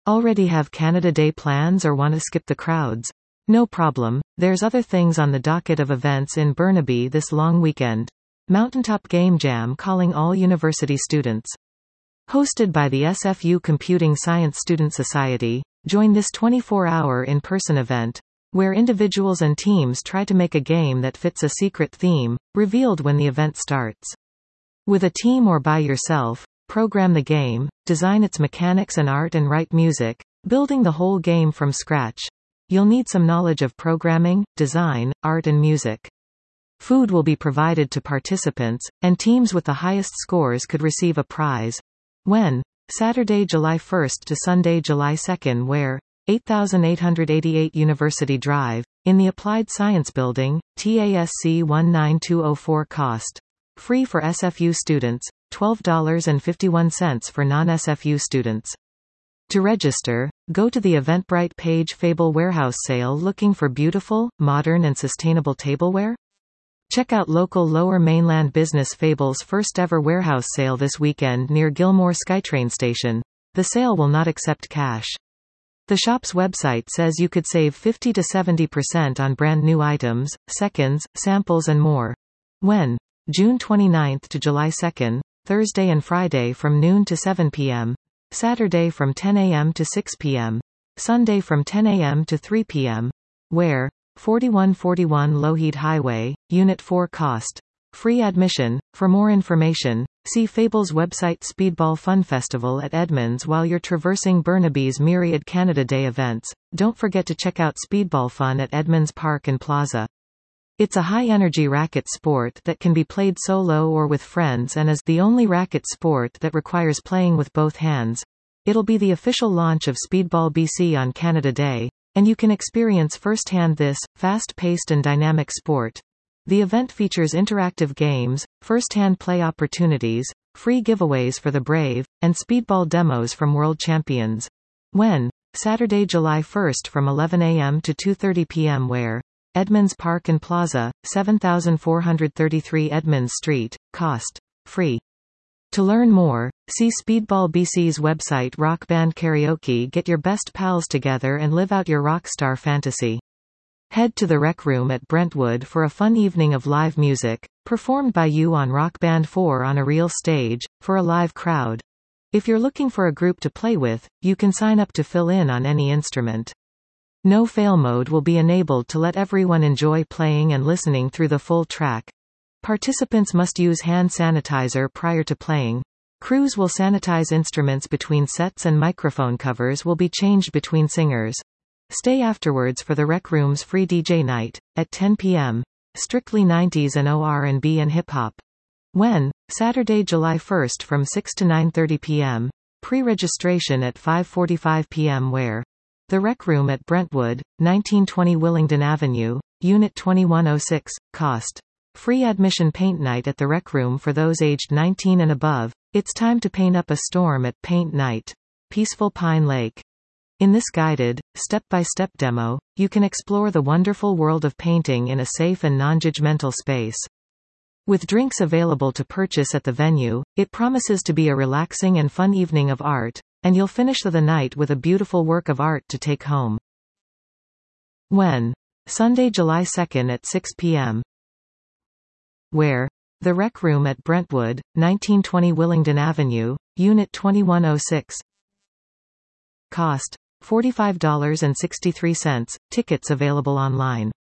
Already have Canada Day plans or want to skip the crowds? No problem, there's other things on the docket of events in Burnaby this long weekend. Mountaintop Game Jam calling all university students. Hosted by the SFU Computing Science Student Society, join this 24-hour in-person event, where individuals and teams try to make a game that fits a secret theme, revealed when the event starts. With a team or by yourself, program the game, design its mechanics and art and write music, building the whole game from scratch. You'll need some knowledge of programming, design, art and music. Food will be provided to participants, and teams with the highest scores could receive a prize. When? Saturday, July 1st to Sunday, July 2nd. Where? 8888 University Drive, in the Applied Science Building, TASC 19204. Cost. Free for SFU students, $12.51 for non-SFU students. To register, go to the Eventbrite page. Fable Warehouse Sale. Looking for beautiful, modern and sustainable tableware? Check out local Lower Mainland business Fable's first ever warehouse sale this weekend near Gilmore SkyTrain Station. The sale will not accept cash. The shop's website says you could save 50 to 70% on brand new items, seconds, samples and more. When? June 29th to July 2nd, Thursday and Friday from noon to 7 p.m. Saturday from 10 a.m. to 6 p.m. Sunday from 10 a.m. to 3 p.m. Where? 4141 Lougheed Highway, Unit 4. Cost. Free admission. For more information, see Fable's website. Speedball Fun Festival at Edmonds. While you're traversing Burnaby's myriad Canada Day events, don't forget to check out Speedball Fun at Edmonds Park and Plaza. It's a high-energy racket sport that can be played solo or with friends and is the only racket sport that requires playing with both hands. It'll be the official launch of Speedball BC on Canada Day, and you can experience firsthand this fast-paced and dynamic sport. The event features interactive games, first-hand play opportunities, free giveaways for the brave, and speedball demos from world champions. When? Saturday, July 1st from 11 a.m. to 2:30 p.m. Where? Edmonds Park and Plaza, 7433 Edmonds Street. Cost. Free. To learn more, see Speedball BC's website. Rock Band Karaoke. Get your best pals together and live out your rockstar fantasy. Head to the Rec Room at Brentwood for a fun evening of live music, performed by you on Rock Band 4 on a real stage, for a live crowd. If you're looking for a group to play with, you can sign up to fill in on any instrument. No fail mode will be enabled to let everyone enjoy playing and listening through the full track. Participants must use hand sanitizer prior to playing. Crews will sanitize instruments between sets and microphone covers will be changed between singers. Stay afterwards for the Rec Room's free DJ night, at 10 p.m. Strictly 90s and R&B and hip-hop. When? Saturday, July 1st from 6 to 9:30 p.m. Pre-registration at 5:45 p.m. Where? The Rec Room at Brentwood, 1920 Willingdon Avenue, Unit 2106. Cost. Free admission. Paint night at the Rec Room for those aged 19 and above. It's time to paint up a storm at Paint Night. Peaceful Pine Lake. In this guided, step-by-step demo, you can explore the wonderful world of painting in a safe and non-judgmental space. With drinks available to purchase at the venue, it promises to be a relaxing and fun evening of art, and you'll finish the night with a beautiful work of art to take home. When? Sunday, July 2nd at 6 p.m. Where? The Rec Room at Brentwood, 1920 Willingdon Avenue, Unit 2106. Cost. $45.63. Tickets available online.